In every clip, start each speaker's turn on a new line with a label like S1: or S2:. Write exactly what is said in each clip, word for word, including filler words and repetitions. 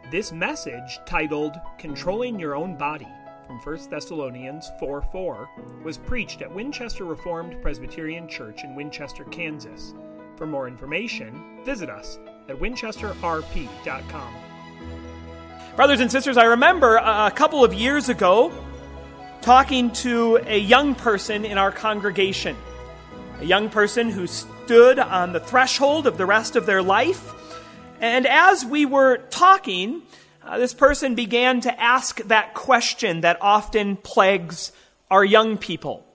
S1: This message, titled Controlling Your Own Body, from First Thessalonians four four, was preached at Winchester Reformed Presbyterian Church in Winchester, Kansas. For more information, visit us at winchester r p dot com. Brothers and sisters, I remember a couple of years ago talking to a young person in our congregation, a young person who stood on the threshold of the rest of their life. And as we were talking, uh, this person began to ask that question that often plagues our young people.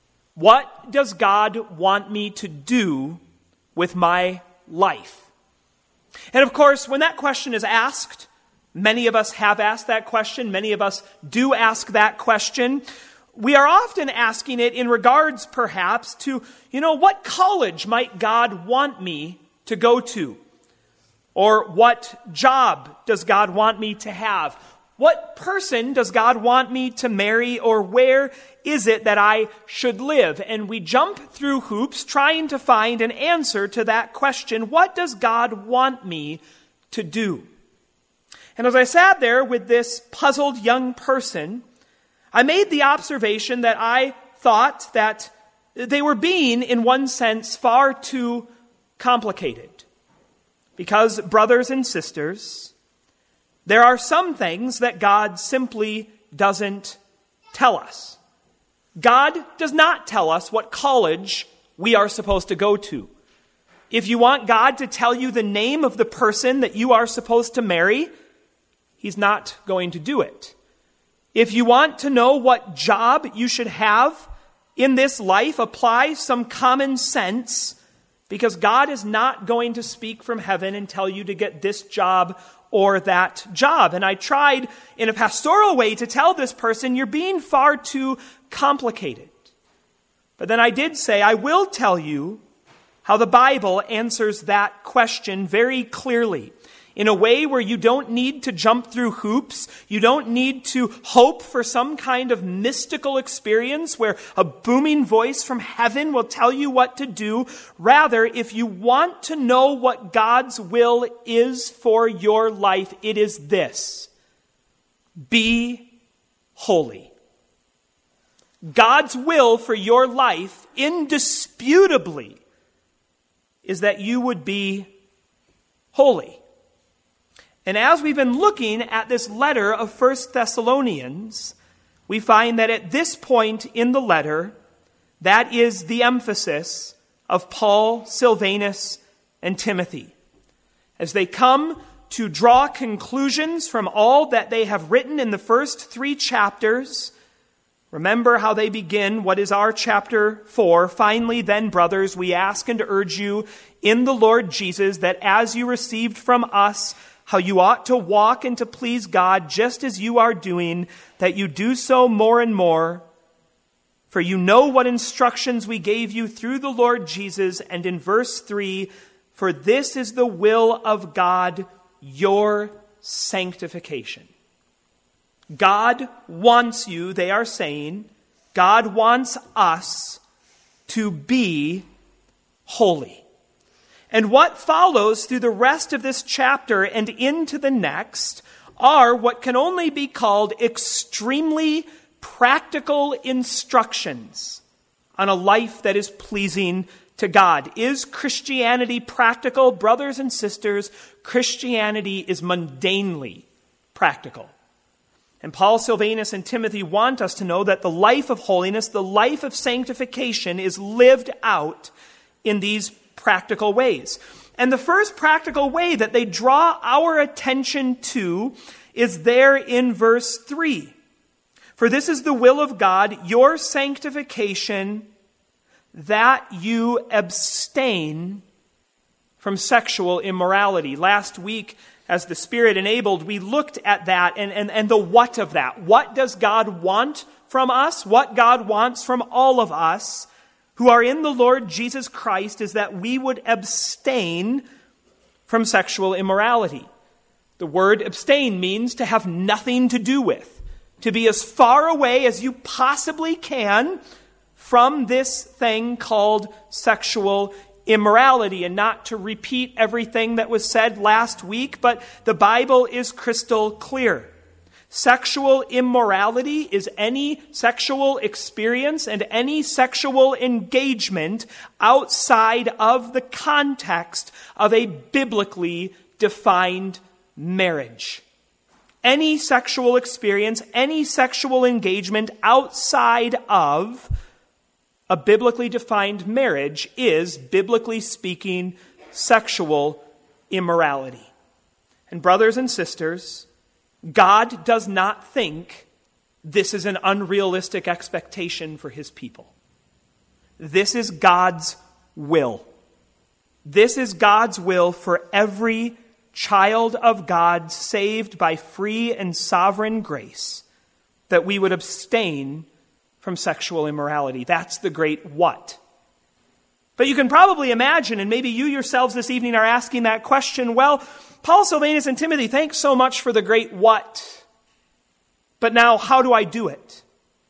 S1: What does God want me to do with my life? And of course, when that question is asked, many of us have asked that question, many of us do ask that question, we are often asking it in regards, perhaps, to, you know, what college might God want me to go to? Or what job does God want me to have? What person does God want me to marry? Or where is it that I should live? And we jump through hoops trying to find an answer to that question. What does God want me to do? And as I sat there with this puzzled young person, I made the observation that I thought that they were being, in one sense, far too complicated. Because, brothers and sisters, there are some things that God simply doesn't tell us. God does not tell us what college we are supposed to go to. If you want God to tell you the name of the person that you are supposed to marry, He's not going to do it. If you want to know what job you should have in this life, apply some common sense, because God is not going to speak from heaven and tell you to get this job or that job. And I tried in a pastoral way to tell this person, you're being far too complicated. But then I did say, I will tell you how the Bible answers that question very clearly, in a way where you don't need to jump through hoops. You don't need to hope for some kind of mystical experience where a booming voice from heaven will tell you what to do. Rather, if you want to know what God's will is for your life, it is this: be holy. God's will for your life, indisputably, is that you would be holy. And as we've been looking at this letter of First Thessalonians, we find that at this point in the letter, that is the emphasis of Paul, Silvanus, and Timothy. As they come to draw conclusions from all that they have written in the first three chapters, remember how they begin. What is our chapter four? Finally, then, brothers, we ask and urge you in the Lord Jesus that as you received from us how you ought to walk and to please God just as you are doing, that you do so more and more. For you know what instructions we gave you through the Lord Jesus. And in verse three, for this is the will of God, your sanctification. God wants you, they are saying, God wants us to be holy. And what follows through the rest of this chapter and into the next are what can only be called extremely practical instructions on a life that is pleasing to God. Is Christianity practical? Brothers and sisters, Christianity is mundanely practical. And Paul, Silvanus, and Timothy want us to know that the life of holiness, the life of sanctification, is lived out in these practical ways. And the first practical way that they draw our attention to is there in verse three. For this is the will of God, your sanctification, that you abstain from sexual immorality. Last week, as the Spirit enabled, we looked at that and, and, and the what of that. What does God want from us? What God wants from all of us who are in the Lord Jesus Christ is that we would abstain from sexual immorality. The word abstain means to have nothing to do with, to be as far away as you possibly can from this thing called sexual immorality. And not to repeat everything that was said last week, but the Bible is crystal clear. Sexual immorality is any sexual experience and any sexual engagement outside of the context of a biblically defined marriage. Any sexual experience, any sexual engagement outside of a biblically defined marriage is, biblically speaking, sexual immorality. And brothers and sisters, God does not think this is an unrealistic expectation for his people. This is God's will. This is God's will for every child of God saved by free and sovereign grace, that we would abstain from sexual immorality. That's the great what. But you can probably imagine, and maybe you yourselves this evening are asking that question, well, Paul, Silvanus, and Timothy, thanks so much for the great what. But now, how do I do it?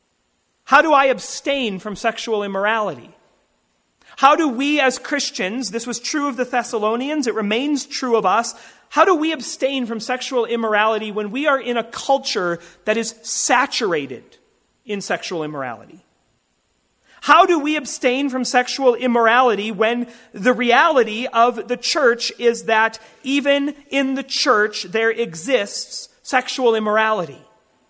S1: How do I abstain from sexual immorality? How do we as Christians, this was true of the Thessalonians, it remains true of us, how do we abstain from sexual immorality when we are in a culture that is saturated in sexual immorality? How do we abstain from sexual immorality when the reality of the church is that even in the church there exists sexual immorality?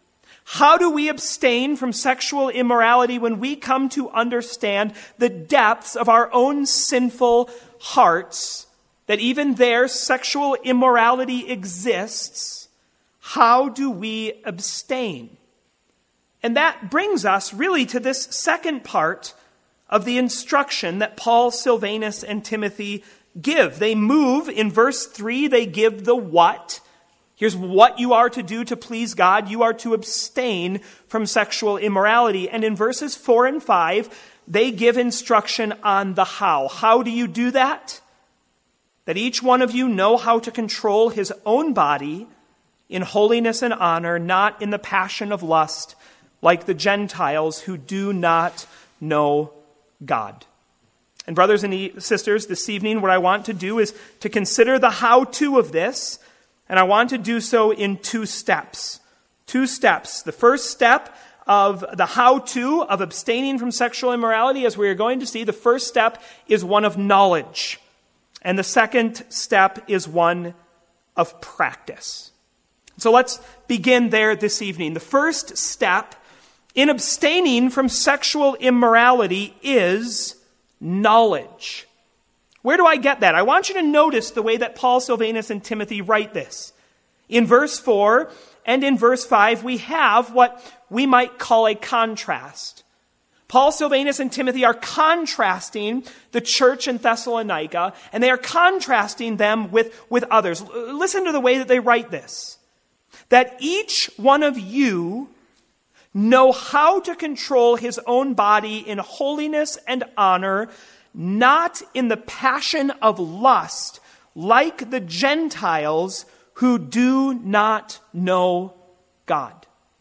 S1: How do we abstain from sexual immorality when we come to understand the depths of our own sinful hearts, that even there sexual immorality exists? How do we abstain? And that brings us really to this second part of the instruction that Paul, Silvanus, and Timothy give. They move, in verse three, they give the what. Here's what you are to do to please God. You are to abstain from sexual immorality. And in verses four and five, they give instruction on the how. How do you do that? That each one of you know how to control his own body in holiness and honor, not in the passion of lust, like the Gentiles who do not know God. And brothers and sisters, this evening what I want to do is to consider the how-to of this, and I want to do so in two steps. Two steps. The first step of the how-to of abstaining from sexual immorality, as we are going to see, the first step is one of knowledge. And the second step is one of practice. So let's begin there this evening. The first step in abstaining from sexual immorality is knowledge. Where do I get that? I want you to notice the way that Paul, Silvanus, and Timothy write this. In verse four and in verse five, we have what we might call a contrast. Paul, Silvanus, and Timothy are contrasting the church in Thessalonica, and they are contrasting them with, with others. Listen to the way that they write this. That each one of you know how to control his own body in holiness and honor, not in the passion of lust, like the Gentiles who do not know God.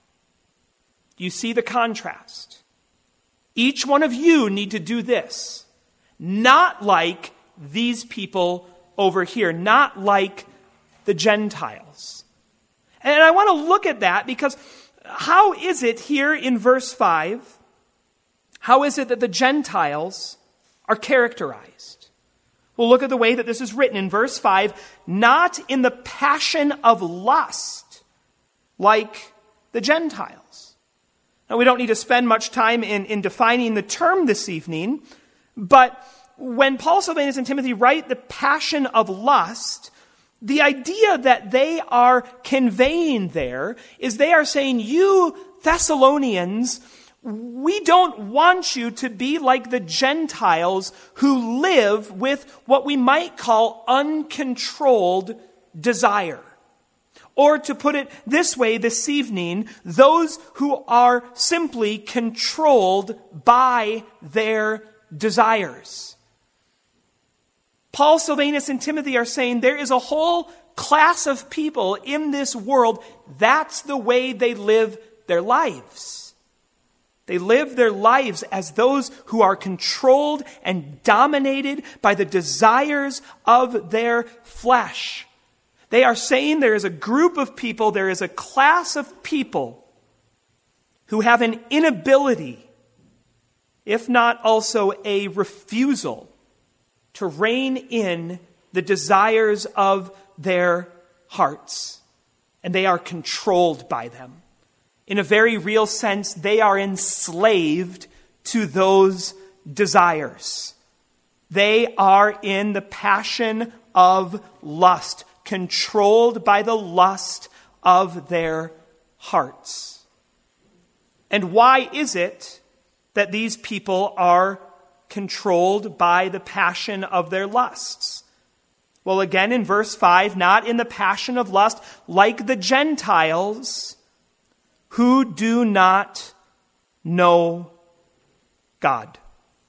S1: You see the contrast. Each one of you need to do this, not like these people over here, not like the Gentiles. And I want to look at that because how is it here in verse five, how is it that the Gentiles are characterized? Well, look at the way that this is written in verse five, not in the passion of lust, like the Gentiles. Now, we don't need to spend much time in, in defining the term this evening, but when Paul, Silvanus, and Timothy write the passion of lust, the idea that they are conveying there is they are saying, you Thessalonians, we don't want you to be like the Gentiles who live with what we might call uncontrolled desire. Or to put it this way this evening, those who are simply controlled by their desires. Paul, Silvanus, and Timothy are saying there is a whole class of people in this world, that's the way they live their lives. They live their lives as those who are controlled and dominated by the desires of their flesh. They are saying there is a group of people, there is a class of people who have an inability, if not also a refusal, to rein in the desires of their hearts. And they are controlled by them. In a very real sense, they are enslaved to those desires. They are in the passion of lust, controlled by the lust of their hearts. And why is it that these people are controlled by the passion of their lusts? Well, again in verse five, not in the passion of lust like the Gentiles who do not know God.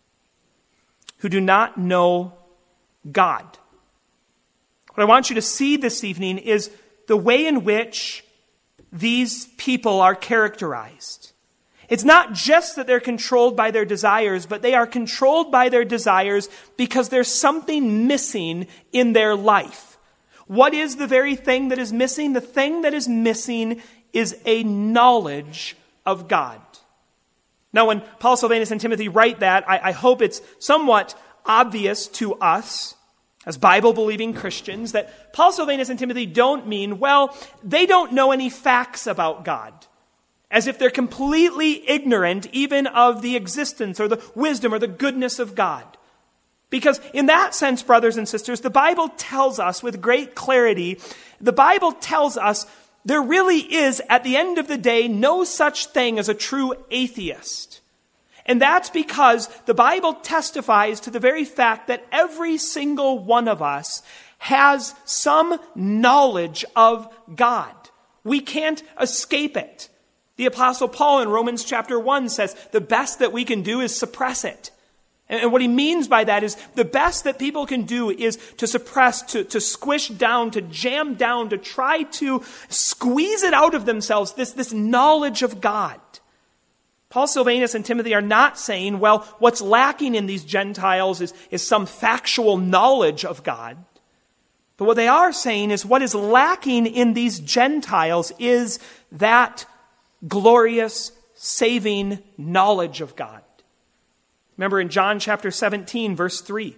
S1: Who do not know God. What I want you to see this evening is the way in which these people are characterized. It's not just that they're controlled by their desires, but they are controlled by their desires because there's something missing in their life. What is the very thing that is missing? The thing that is missing is a knowledge of God. Now, when Paul, Silvanus, and Timothy write that, I, I hope it's somewhat obvious to us as Bible-believing Christians that Paul, Silvanus, and Timothy don't mean, well, they don't know any facts about God. As if they're completely ignorant even of the existence or the wisdom or the goodness of God. Because in that sense, brothers and sisters, the Bible tells us with great clarity, the Bible tells us there really is, at the end of the day, no such thing as a true atheist. And that's because the Bible testifies to the very fact that every single one of us has some knowledge of God. We can't escape it. The Apostle Paul in Romans chapter one says the best that we can do is suppress it. And what he means by that is the best that people can do is to suppress, to, to squish down, to jam down, to try to squeeze it out of themselves, this, this knowledge of God. Paul, Silvanus, and Timothy are not saying, well, what's lacking in these Gentiles is, is some factual knowledge of God. But what they are saying is what is lacking in these Gentiles is that glorious, saving knowledge of God. Remember in John chapter seventeen, verse three,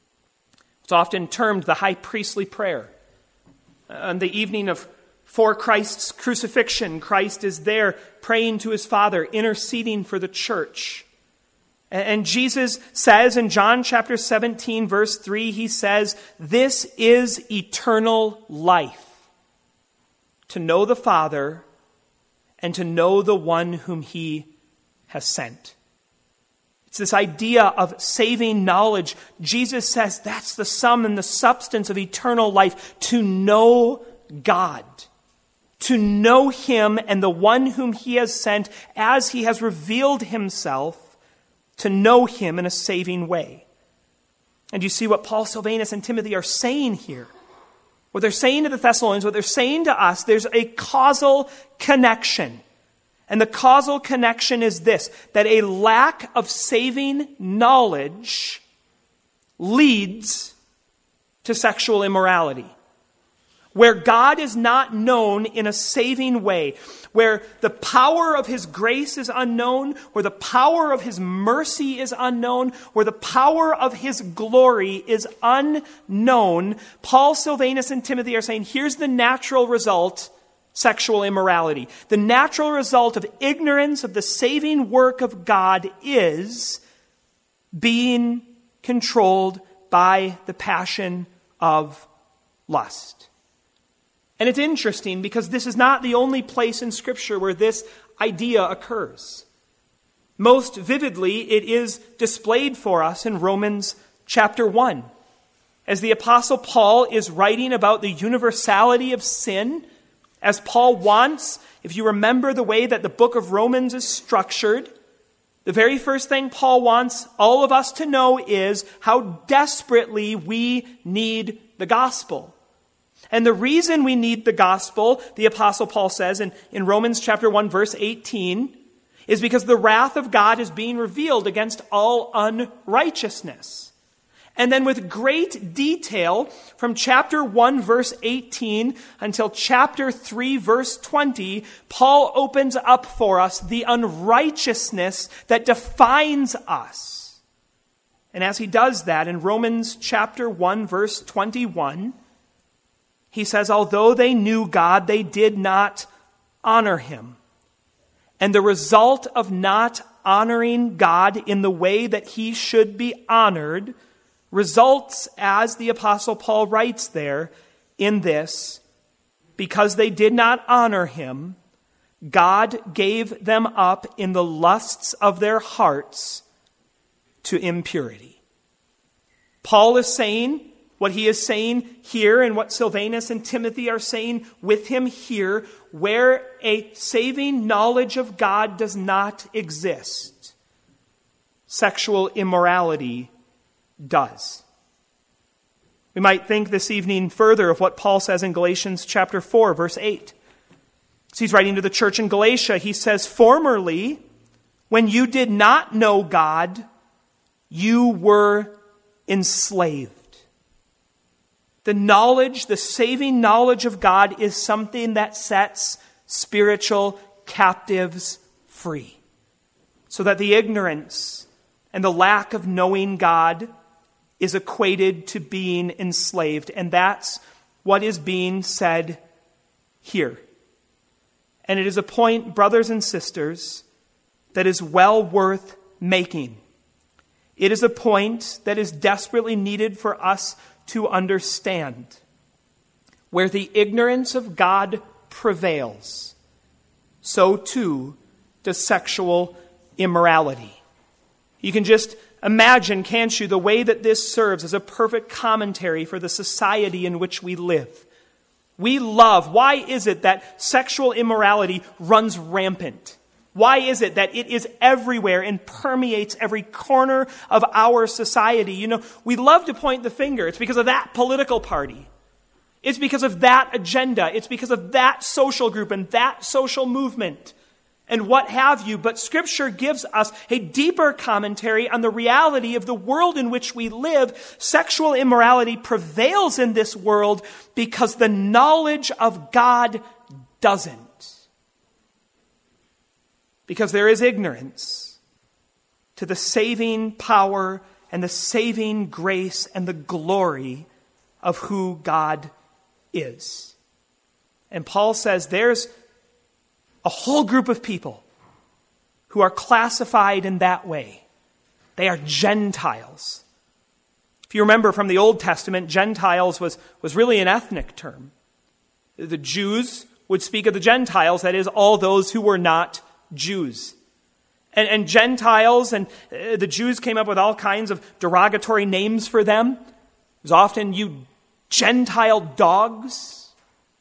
S1: it's often termed the high priestly prayer. On the evening of for Christ's crucifixion, Christ is there praying to his Father, interceding for the church. And Jesus says in John chapter seventeen, verse three, he says, "This is eternal life, to know the Father and to know the one whom he has sent." It's this idea of saving knowledge. Jesus says that's the sum and the substance of eternal life, to know God, to know him and the one whom he has sent as he has revealed himself, to know him in a saving way. And you see what Paul, Silvanus, and Timothy are saying here. What they're saying to the Thessalonians, what they're saying to us, there's a causal connection. And the causal connection is this, that a lack of saving knowledge leads to sexual immorality. Where God is not known in a saving way, where the power of his grace is unknown, where the power of his mercy is unknown, where the power of his glory is unknown, Paul, Silvanus, and Timothy are saying, here's the natural result: sexual immorality. The natural result of ignorance of the saving work of God is being controlled by the passion of lust. And it's interesting because this is not the only place in Scripture where this idea occurs. Most vividly, it is displayed for us in Romans chapter one. As the Apostle Paul is writing about the universality of sin, as Paul wants, if you remember the way that the book of Romans is structured, the very first thing Paul wants all of us to know is how desperately we need the gospel. And the reason we need the gospel, the Apostle Paul says in, in Romans chapter one, verse eighteen, is because the wrath of God is being revealed against all unrighteousness. And then with great detail, from chapter one, verse eighteen, until chapter three, verse twenty, Paul opens up for us the unrighteousness that defines us. And as he does that, in Romans chapter one, verse twenty-one, he says, although they knew God, they did not honor him. And the result of not honoring God in the way that he should be honored results, as the Apostle Paul writes there, in this: because they did not honor him, God gave them up in the lusts of their hearts to impurity. Paul is saying what he is saying here, and what Silvanus and Timothy are saying with him here: where a saving knowledge of God does not exist, sexual immorality does. We might think this evening further of what Paul says in Galatians chapter four, verse eight. So he's writing to the church in Galatia. He says, formerly, when you did not know God, you were enslaved. The knowledge, the saving knowledge of God is something that sets spiritual captives free. So that the ignorance and the lack of knowing God is equated to being enslaved. And that's what is being said here. And it is a point, brothers and sisters, that is well worth making. It is a point that is desperately needed for us to understand. Where the ignorance of God prevails, so too does sexual immorality. You can just imagine, can't you, the way that this serves as a perfect commentary for the society in which we live. We love, why is it that sexual immorality runs rampant? Why is it that it is everywhere and permeates every corner of our society? You know, we love to point the finger. It's because of that political party. It's because of that agenda. It's because of that social group and that social movement and what have you. But Scripture gives us a deeper commentary on the reality of the world in which we live. Sexual immorality prevails in this world because the knowledge of God doesn't. Because there is ignorance to the saving power and the saving grace and the glory of who God is. And Paul says there's a whole group of people who are classified in that way. They are Gentiles. If you remember from the Old Testament, Gentiles was, was really an ethnic term. The Jews would speak of the Gentiles, that is, all those who were not Jews. And, and Gentiles and uh, the Jews came up with all kinds of derogatory names for them. It was often, you Gentile dogs.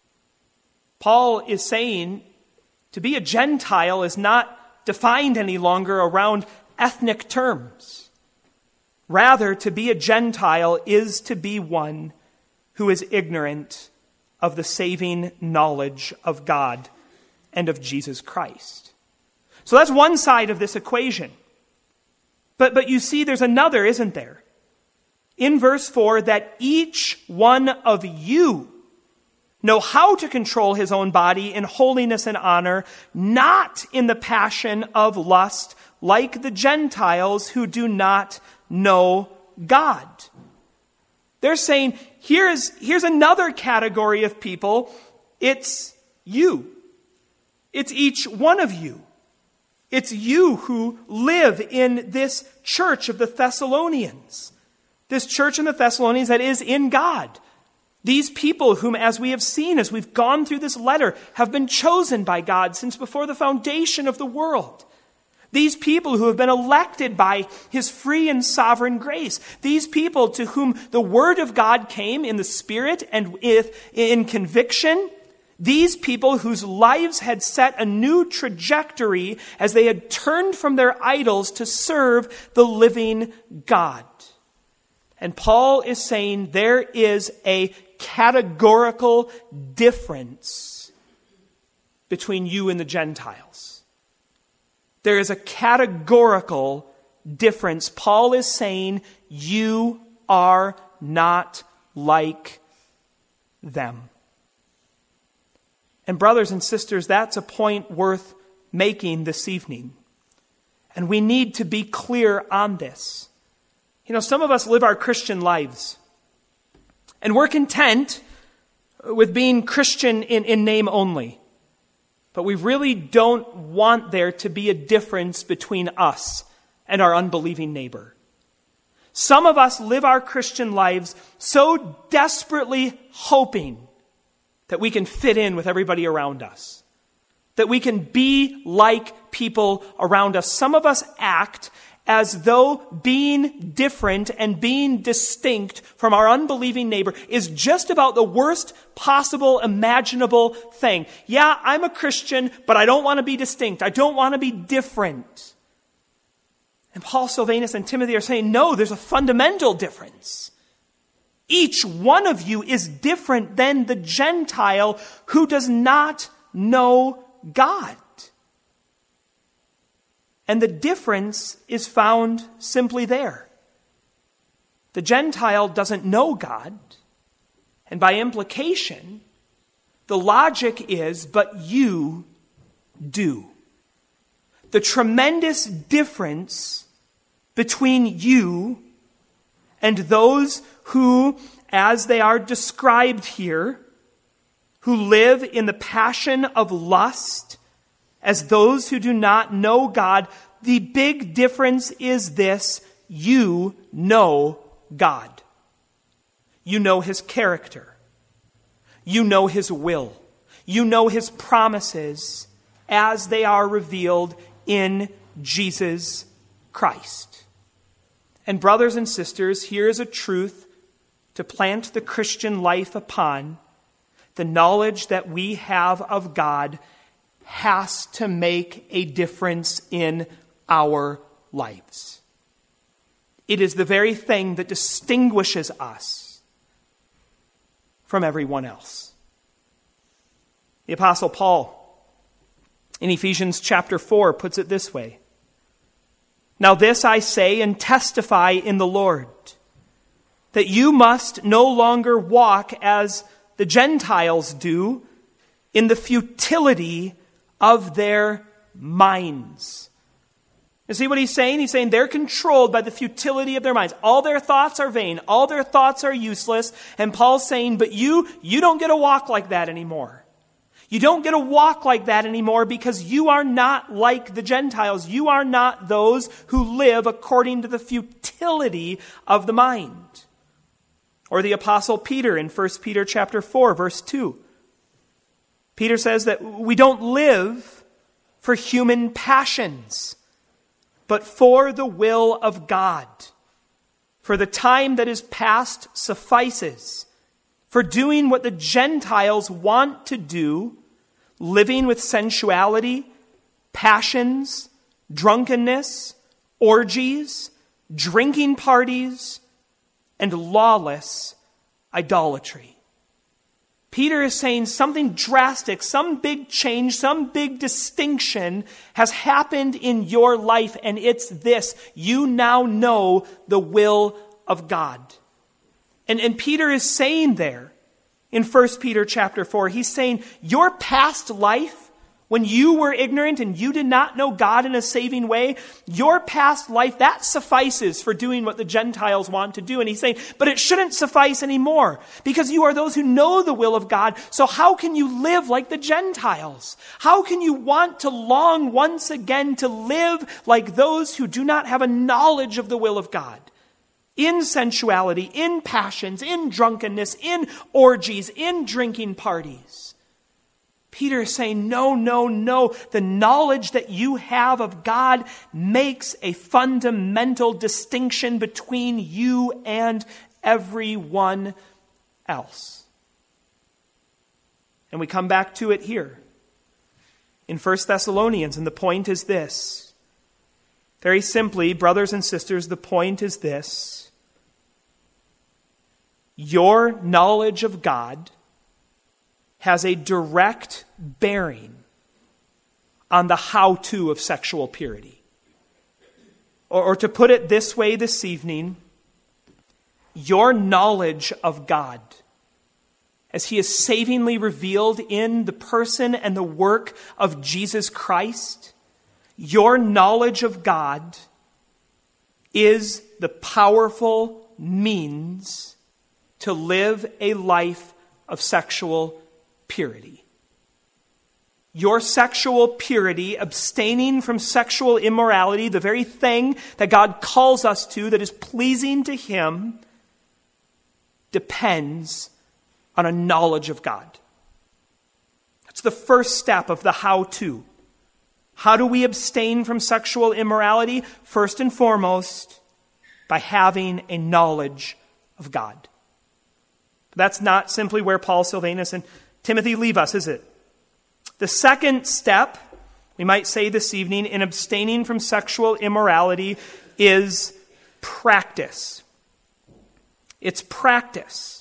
S1: Paul is saying to be a Gentile is not defined any longer around ethnic terms. Rather, to be a Gentile is to be one who is ignorant of the saving knowledge of God and of Jesus Christ. So that's one side of this equation. But, but you see, there's another, isn't there? In verse four, that each one of you know how to control his own body in holiness and honor, not in the passion of lust, like the Gentiles who do not know God. They're saying, here's, here's another category of people. It's you. It's each one of you. It's you who live in this church of the Thessalonians. This church in the Thessalonians that is in God. These people whom, as we have seen, as we've gone through this letter, have been chosen by God since before the foundation of the world. These people who have been elected by his free and sovereign grace. These people to whom the word of God came in the Spirit and in conviction. These people whose lives had set a new trajectory as they had turned from their idols to serve the living God. And Paul is saying there is a categorical difference between you and the Gentiles. There is a categorical difference. Paul is saying, you are not like them. And brothers and sisters, that's a point worth making this evening. And we need to be clear on this. You know, some of us live our Christian lives, and we're content with being Christian in, in name only. But we really don't want there to be a difference between us and our unbelieving neighbor. Some of us live our Christian lives so desperately hoping that we can fit in with everybody around us, that we can be like people around us. Some of us act as though being different and being distinct from our unbelieving neighbor is just about the worst possible imaginable thing. Yeah, I'm a Christian, but I don't want to be distinct. I don't want to be different. And Paul, Silvanus, and Timothy are saying, no, there's a fundamental difference. Each one of you is different than the Gentile who does not know God. And the difference is found simply there. The Gentile doesn't know God. And by implication, the logic is, but you do. The tremendous difference between you and those who, as they are described here, who live in the passion of lust, as those who do not know God, the big difference is this: you know God. You know His character. You know His will. You know His promises as they are revealed in Jesus Christ. And brothers and sisters, here is a truth to plant the Christian life upon. The knowledge that we have of God has to make a difference in our lives. It is the very thing that distinguishes us from everyone else. The Apostle Paul, in Ephesians chapter four, puts it this way: "Now this I say and testify in the Lord, that you must no longer walk as the Gentiles do, in the futility of their minds." You see what he's saying? He's saying they're controlled by the futility of their minds. All their thoughts are vain. All their thoughts are useless. And Paul's saying, but you, you don't get to walk like that anymore. You don't get to walk like that anymore because you are not like the Gentiles. You are not those who live according to the futility of the mind. Or the Apostle Peter in First Peter chapter four, verse two. Peter says that we don't live for human passions, but for the will of God. For the time that is past suffices for doing what the Gentiles want to do, living with sensuality, passions, drunkenness, orgies, drinking parties, and lawless idolatry. Peter is saying something drastic, some big change, some big distinction has happened in your life, and it's this: you now know the will of God. And, and Peter is saying there in First Peter chapter four, he's saying your past life, when you were ignorant and you did not know God in a saving way, your past life, that suffices for doing what the Gentiles want to do. And he's saying, but it shouldn't suffice anymore because you are those who know the will of God. So how can you live like the Gentiles? How can you want to long once again to live like those who do not have a knowledge of the will of God? In sensuality, in passions, in drunkenness, in orgies, in drinking parties. Peter is saying, no, no, no. The knowledge that you have of God makes a fundamental distinction between you and everyone else. And we come back to it here in First Thessalonians, and the point is this. Very simply, brothers and sisters, the point is this. Your knowledge of God has a direct bearing on the how-to of sexual purity. Or, or to put it this way this evening, your knowledge of God, as he is savingly revealed in the person and the work of Jesus Christ, your knowledge of God is the powerful means to live a life of sexual purity. Your sexual purity, abstaining from sexual immorality, the very thing that God calls us to that is pleasing to him, depends on a knowledge of God. That's the first step of the how-to. How do we abstain from sexual immorality? First and foremost, by having a knowledge of God. But that's not simply where Paul, Silvanus, and Timothy leave us, is it? The second step, we might say this evening, in abstaining from sexual immorality is practice. It's practice.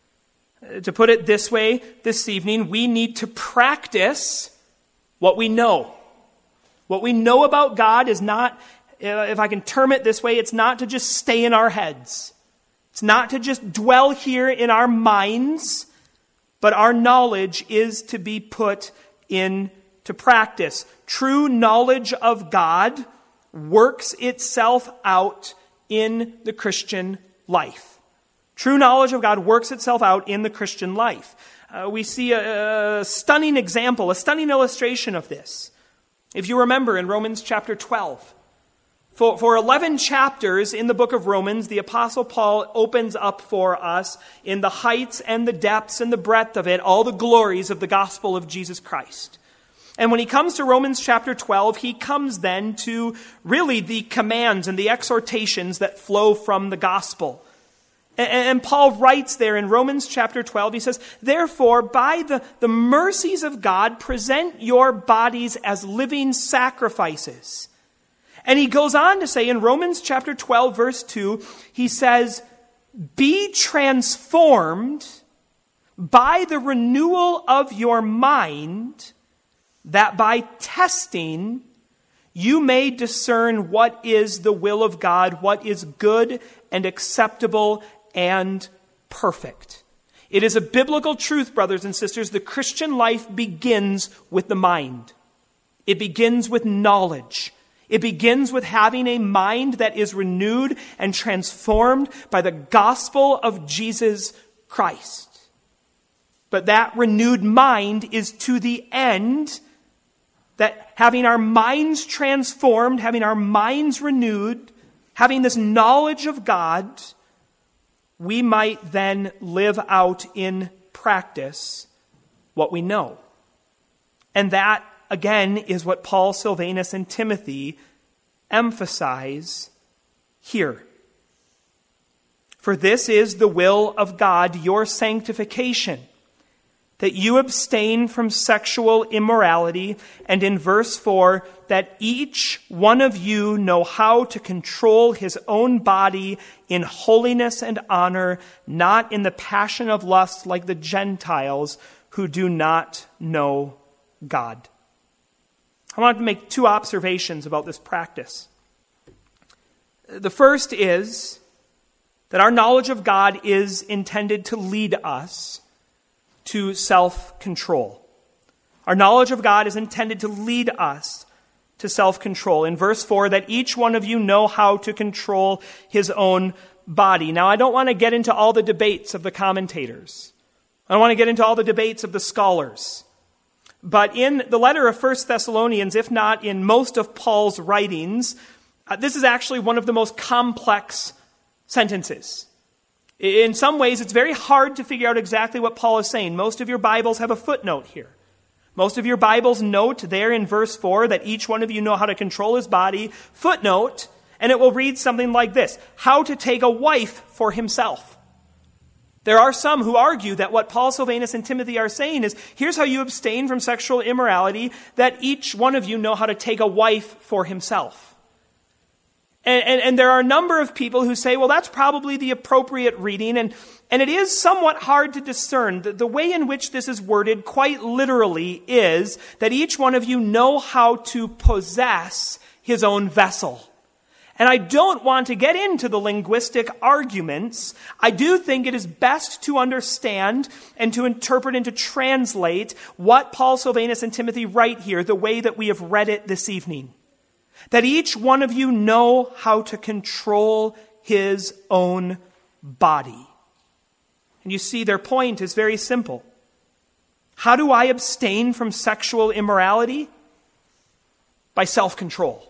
S1: To put it this way, this evening, we need to practice what we know. What we know about God is not, if I can term it this way, it's not to just stay in our heads. It's not to just dwell here in our minds, but our knowledge is to be put into practice. True knowledge of God works itself out in the Christian life. True knowledge of God works itself out in the Christian life. Uh, we see a, a stunning example, a stunning illustration of this. If you remember in Romans chapter twelve, for, for eleven chapters in the book of Romans, the Apostle Paul opens up for us in the heights and the depths and the breadth of it, all the glories of the gospel of Jesus Christ. And when he comes to Romans chapter twelve, he comes then to really the commands and the exhortations that flow from the gospel. And Paul writes there in Romans chapter twelve, he says, therefore, by the, the mercies of God, present your bodies as living sacrifices. And he goes on to say in Romans chapter twelve, verse two, he says, be transformed by the renewal of your mind, that by testing you may discern what is the will of God, what is good and acceptable and perfect. It is a biblical truth, brothers and sisters. The Christian life begins with the mind. It begins with knowledge. It begins with having a mind that is renewed and transformed by the gospel of Jesus Christ. But that renewed mind is to the end that having our minds transformed, having our minds renewed, having this knowledge of God, we might then live out in practice what we know. And that, again, is what Paul, Silvanus, and Timothy emphasize here. For this is the will of God, your sanctification, that you abstain from sexual immorality, and in verse four, that each one of you know how to control his own body in holiness and honor, not in the passion of lust like the Gentiles who do not know God. I want to make two observations about this practice. The first is that our knowledge of God is intended to lead us to self-control. Our knowledge of God is intended to lead us to self-control. In verse four, that each one of you know how to control his own body. Now, I don't want to get into all the debates of the commentators. I don't want to get into all the debates of the scholars. But in the letter of First Thessalonians, if not in most of Paul's writings, uh, this is actually one of the most complex sentences. In some ways, it's very hard to figure out exactly what Paul is saying. Most of your Bibles have a footnote here. Most of your Bibles note there in verse four that each one of you know how to control his body. Footnote, and it will read something like this: how to take a wife for himself. There are some who argue that what Paul, Silvanus, and Timothy are saying is, here's how you abstain from sexual immorality, that each one of you know how to take a wife for himself. And, and, and there are a number of people who say, well, that's probably the appropriate reading. And, and it is somewhat hard to discern. The, the way in which this is worded quite literally is that each one of you know how to possess his own vessel. And I don't want to get into the linguistic arguments. I do think it is best to understand and to interpret and to translate what Paul, Silvanus, and Timothy write here the way that we have read it this evening. That each one of you know how to control his own body. And you see, their point is very simple. How do I abstain from sexual immorality? By self-control.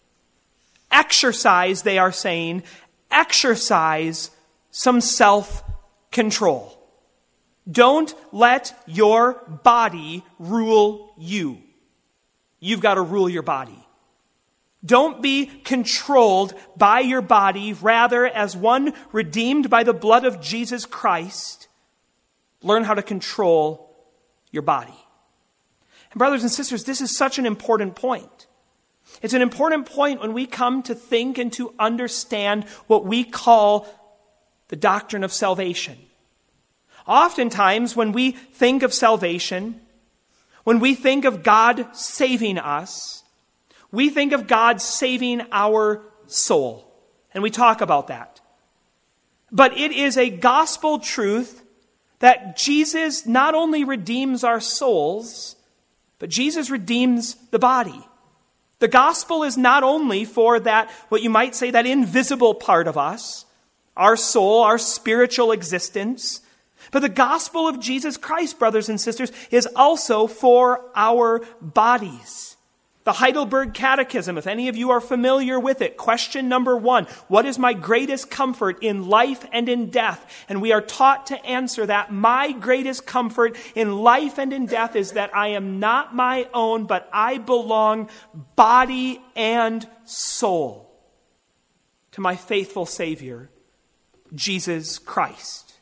S1: Exercise, they are saying, exercise some self-control. Don't let your body rule you. You've got to rule your body. Don't be controlled by your body. Rather, as one redeemed by the blood of Jesus Christ, learn how to control your body. And brothers and sisters, this is such an important point. It's an important point when we come to think and to understand what we call the doctrine of salvation. Oftentimes, when we think of salvation, when we think of God saving us, we think of God saving our soul. And we talk about that. But it is a gospel truth that Jesus not only redeems our souls, but Jesus redeems the body. The gospel is not only for that, what you might say, that invisible part of us, our soul, our spiritual existence, but the gospel of Jesus Christ, brothers and sisters, is also for our bodies. The Heidelberg Catechism, if any of you are familiar with it, question number one, what is my greatest comfort in life and in death? And we are taught to answer that. My greatest comfort in life and in death is that I am not my own, but I belong body and soul to my faithful Savior, Jesus Christ.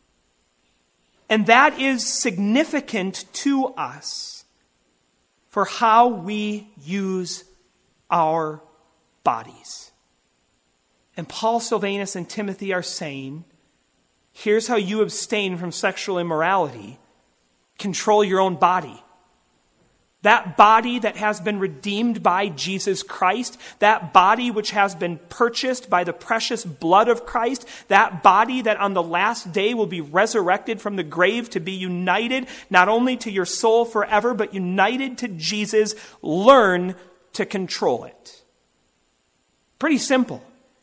S1: And that is significant to us for how we use our bodies. And Paul, Silvanus, and Timothy are saying, here's how you abstain from sexual immorality. Control your own body. That body that has been redeemed by Jesus Christ, that body which has been purchased by the precious blood of Christ, that body that on the last day will be resurrected from the grave to be united not only to your soul forever, but united to Jesus, learn to control it. Pretty simple,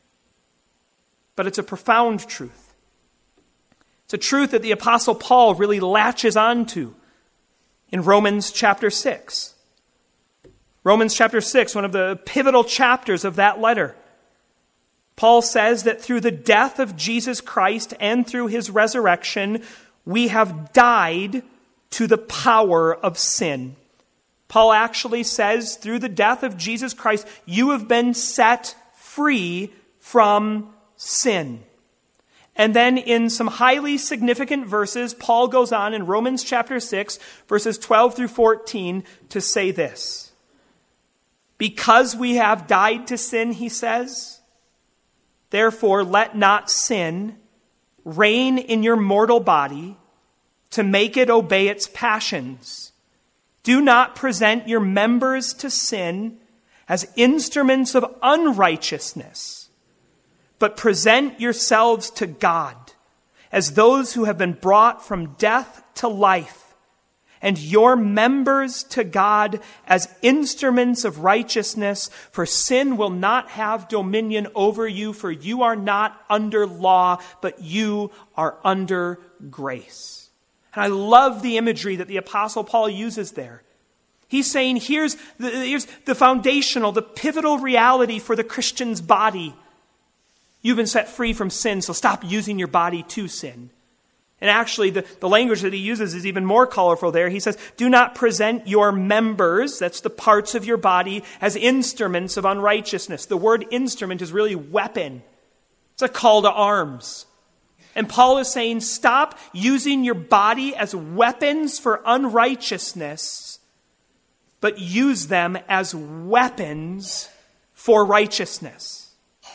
S1: but it's a profound truth. It's a truth that the Apostle Paul really latches onto in Romans chapter six. Romans chapter six, one of the pivotal chapters of that letter. Paul says that through the death of Jesus Christ and through his resurrection, we have died to the power of sin. Paul actually says, through the death of Jesus Christ, you have been set free from sin. And then in some highly significant verses, Paul goes on in Romans chapter six, verses twelve through fourteen, to say this. Because we have died to sin, he says, therefore let not sin reign in your mortal body to make it obey its passions. Do not present your members to sin as instruments of unrighteousness, but present yourselves to God as those who have been brought from death to life, and your members to God as instruments of righteousness, for sin will not have dominion over you, for you are not under law, but you are under grace. And I love the imagery that the Apostle Paul uses there. He's saying, here's the, here's the foundational, the pivotal reality for the Christian's body. You've been set free from sin, so stop using your body to sin. And actually, the, the language that he uses is even more colorful there. He says, do not present your members, that's the parts of your body, as instruments of unrighteousness. The word instrument is really weapon. It's a call to arms. And Paul is saying, stop using your body as weapons for unrighteousness, but use them as weapons for righteousness.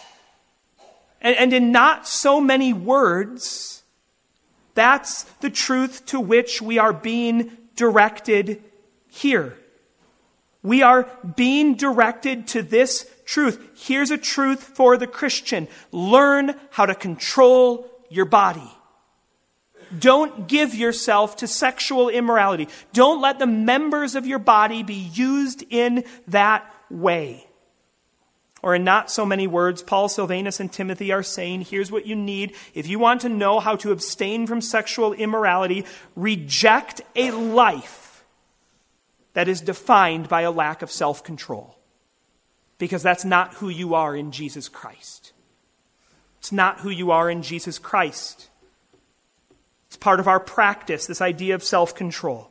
S1: And, and in not so many words, that's the truth to which we are being directed here. We are being directed to this truth. Here's a truth for the Christian. Learn how to control your body. Don't give yourself to sexual immorality. Don't let the members of your body be used in that way. Or in not so many words, Paul, Silvanus, and Timothy are saying, here's what you need. If you want to know how to abstain from sexual immorality, reject a life that is defined by a lack of self-control. Because that's not who you are in Jesus Christ. It's not who you are in Jesus Christ. It's part of our practice, this idea of self-control.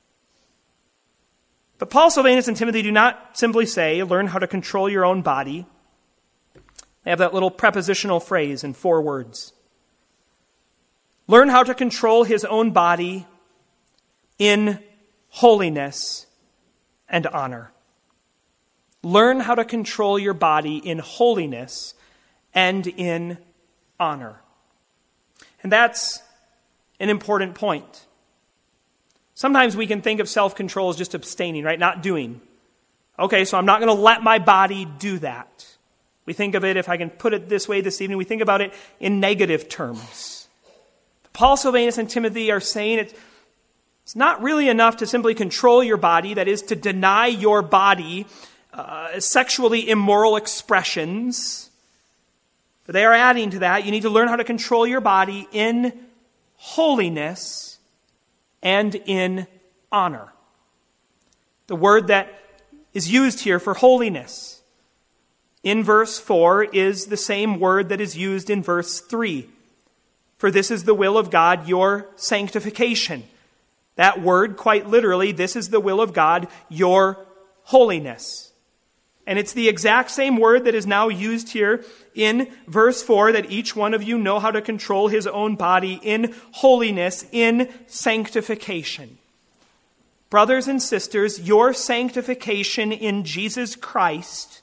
S1: But Paul, Silvanus, and Timothy do not simply say, learn how to control your own body. They have that little prepositional phrase in four words. Learn how to control his own body in holiness and honor. Learn how to control your body in holiness and in honor. And that's an important point. Sometimes we can think of self-control as just abstaining, right? Not doing. Okay, so I'm not going to let my body do that. We think of it, if I can put it this way this evening, we think about it in negative terms. Paul, Silvanus, and Timothy are saying it's, it's not really enough to simply control your body, that is, to deny your body uh, sexually immoral expressions. But they are adding to that, you need to learn how to control your body in holiness and in honor. The word that is used here for holiness in verse four is the same word that is used in verse three. For this is the will of God, your sanctification. That word, quite literally, this is the will of God, your holiness. And it's the exact same word that is now used here in verse four, that each one of you know how to control his own body in holiness, in sanctification. Brothers and sisters, your sanctification in Jesus Christ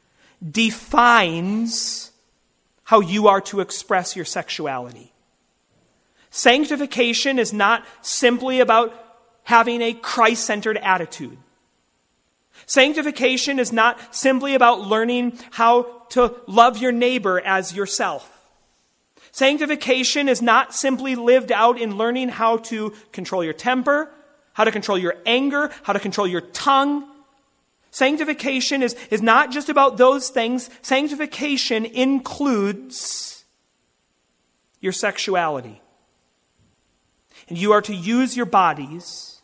S1: defines how you are to express your sexuality. Sanctification is not simply about having a Christ-centered attitude. Sanctification is not simply about learning how to love your neighbor as yourself. Sanctification is not simply lived out in learning how to control your temper, how to control your anger, how to control your tongue. Sanctification is, is not just about those things. Sanctification includes your sexuality. And you are to use your bodies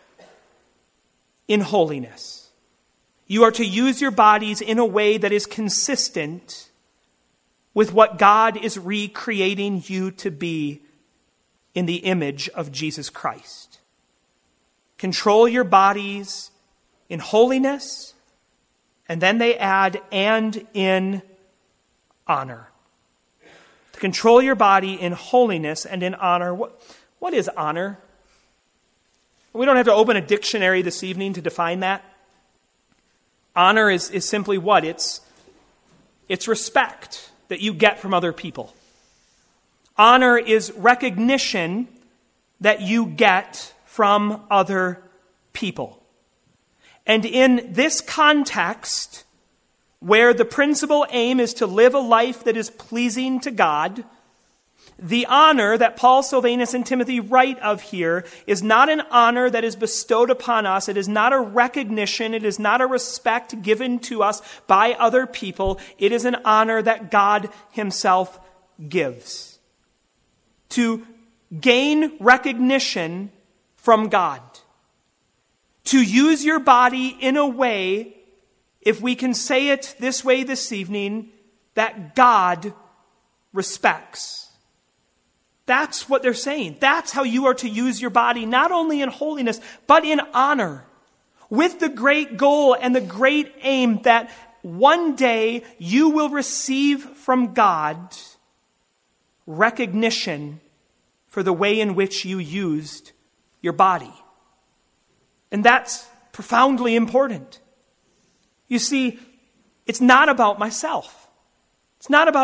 S1: in holiness. You are to use your bodies in a way that is consistent with what God is recreating you to be in the image of Jesus Christ. Control your bodies in holiness, and then they add, and in honor. To control your body in holiness and in honor. What, what is honor? We don't have to open a dictionary this evening to define that. Honor is, is simply what? It's, it's respect that you get from other people. Honor is recognition that you get from other people. And in this context, where the principal aim is to live a life that is pleasing to God, the honor that Paul, Silvanus, and Timothy write of here is not an honor that is bestowed upon us. It is not a recognition. It is not a respect given to us by other people. It is an honor that God himself gives. To gain recognition from God. To use your body in a way, if we can say it this way this evening, that God respects. That's what they're saying. That's how you are to use your body, not only in holiness, but in honor, with the great goal and the great aim that one day you will receive from God recognition for the way in which you used your body. And that's profoundly important. You see, it's not about myself. It's not about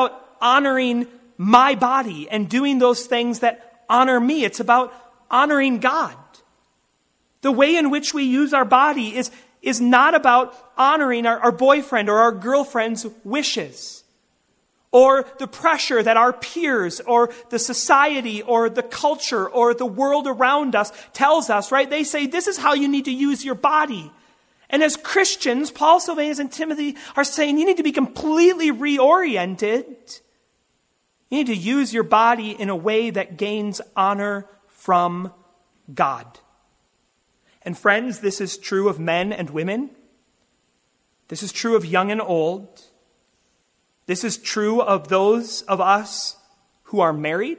S1: honoring my body and doing those things that honor me. It's about honoring God. The way in which we use our body is, is not about honoring our, our boyfriend or our girlfriend's wishes, or the pressure that our peers or the society or the culture or the world around us tells us, right? They say, this is how you need to use your body. And as Christians, Paul, Silvanus, and Timothy are saying, you need to be completely reoriented. You need to use your body in a way that gains honor from God. And friends, this is true of men and women. This is true of young and old. This is true of those of us who are married.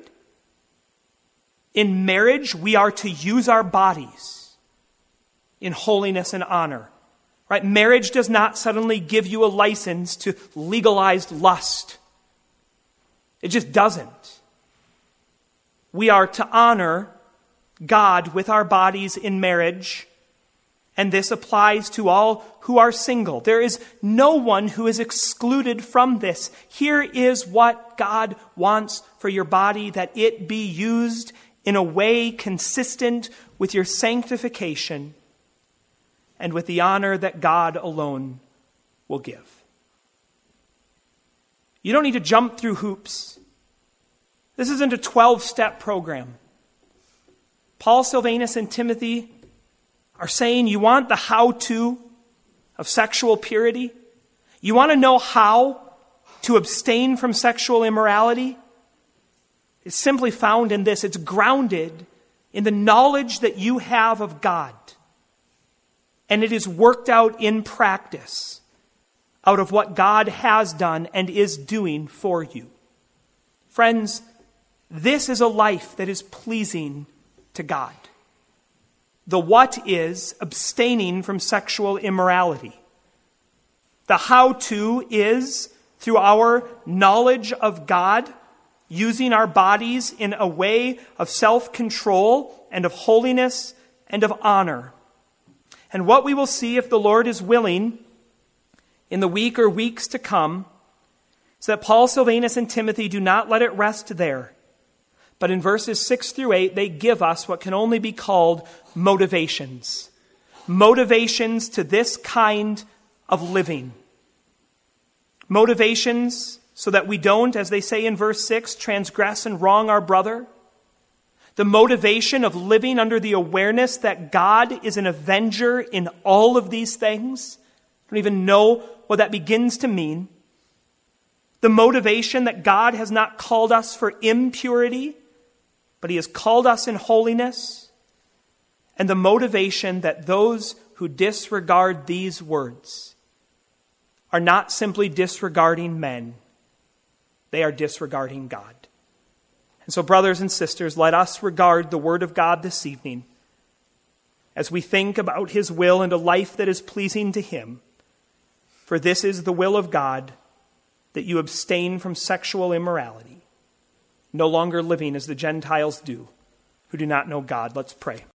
S1: In marriage, we are to use our bodies in holiness and honor. Right? Marriage does not suddenly give you a license to legalized lust. It just doesn't. We are to honor God with our bodies in marriage. And this applies to all who are single. There is no one who is excluded from this. Here is what God wants for your body, that it be used in a way consistent with your sanctification and with the honor that God alone will give. You don't need to jump through hoops. This isn't a twelve-step program. Paul, Silvanus, and Timothy are saying, you want the how-to of sexual purity? You want to know how to abstain from sexual immorality? It's simply found in this. It's grounded in the knowledge that you have of God. And it is worked out in practice out of what God has done and is doing for you. Friends, this is a life that is pleasing to God. The what is abstaining from sexual immorality. The how-to is through our knowledge of God, using our bodies in a way of self-control and of holiness and of honor. And what we will see, if the Lord is willing, in the week or weeks to come, is that Paul, Silvanus, and Timothy do not let it rest there. But in verses six through eight, they give us what can only be called motivations. Motivations to this kind of living. Motivations so that we don't, as they say in verse six, transgress and wrong our brother. The motivation of living under the awareness that God is an avenger in all of these things. I don't even know what that begins to mean. The motivation that God has not called us for impurity, but He has called us in holiness. And the motivation that those who disregard these words are not simply disregarding men, they are disregarding God. And so, brothers and sisters, let us regard the Word of God this evening as we think about His will and a life that is pleasing to Him. For this is the will of God, that you abstain from sexual immorality, no longer living as the Gentiles do, who do not know God. Let's pray.